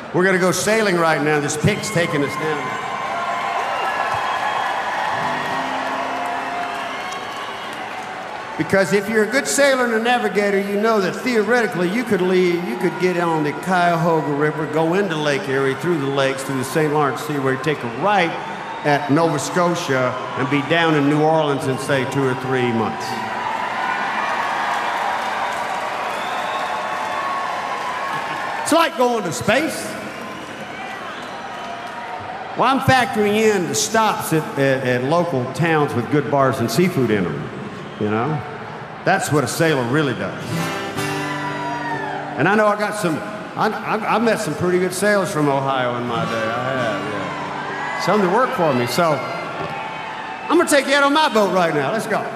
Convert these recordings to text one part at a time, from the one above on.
We're gonna go sailing right now. This pick's taking us down. Because if you're a good sailor and a navigator, you know that theoretically you could get on the Cuyahoga River, go into Lake Erie, through the lakes, through the St. Lawrence Sea, where you take a right at Nova Scotia and be down in New Orleans in, say, 2 or 3 months. It's like going to space. Well, I'm factoring in the stops at local towns with good bars and seafood in them. You know, that's what a sailor really does. And I know I got some, I've met some pretty good sailors from Ohio in my day. I have, yeah. Some that work for me. So I'm gonna take you out on my boat right now. Let's go.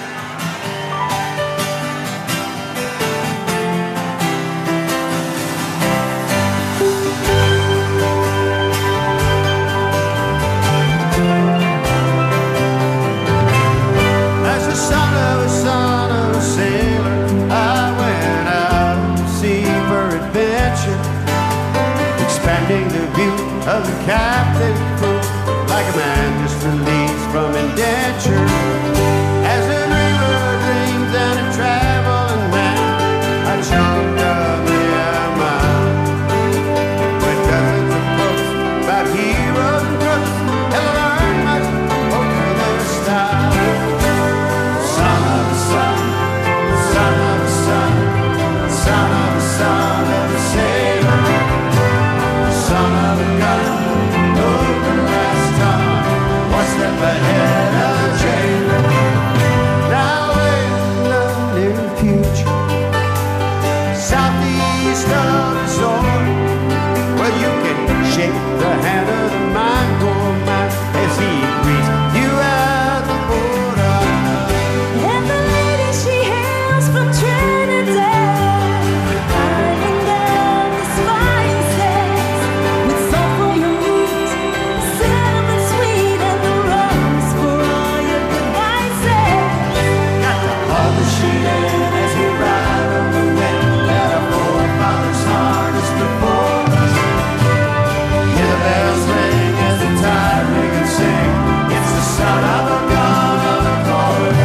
Expanding the view of the captain crew, like a man just released from indenture. As a dreamer dreams and a traveling man, I choked up the mile. With dozens of books about heroes and crooks, and learned much over their style. Son of a son, son of a son, son of a son of a sailor. Son of a gun, open last time, one step ahead of the chain. Now in the near future, southeast of the shore, where you can shake the hand of the mind-going man as he greets you at the border. And the lady she hails from Trinidad, ironing down the spices with salt for your meat, cinnamon sweet, and the rose for all your good vices. Got to haul the sheet in as we ride on the wind, at our forefathers' harness before us. Hear the bells ring as the tide ring and sing. It's the son of a gun of the chorus.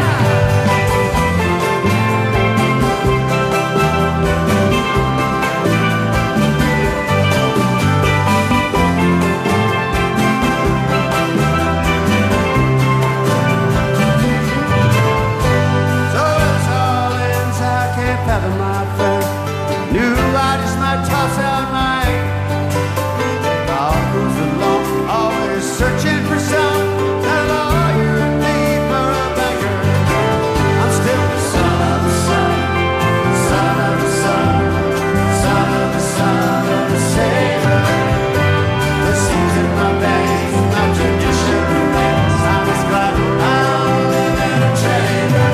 So it's all inside, can't fathom my fate. New riders might toss out my aim. I'll cruise along, always searching for some, a lawyer, a thief, or a banker. I'm still the son of a son, son of a son, son of a son of a sailor. The seas in my veins, my tradition remains. I'm as glad I'm living a trader.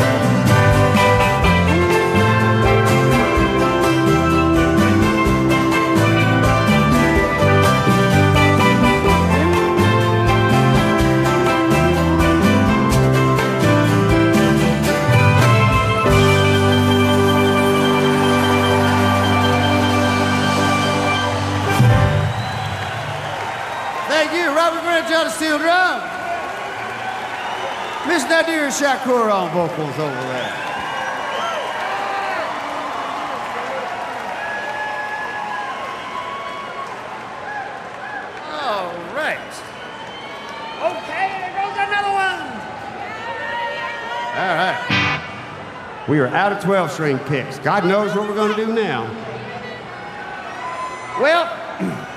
Thank you, Robert Grant on the steel drum. Miss Nadir Shakur on vocals over there. All right. Okay, there goes another one. All right. We are out of 12-string picks. God knows what we're going to do now. Well,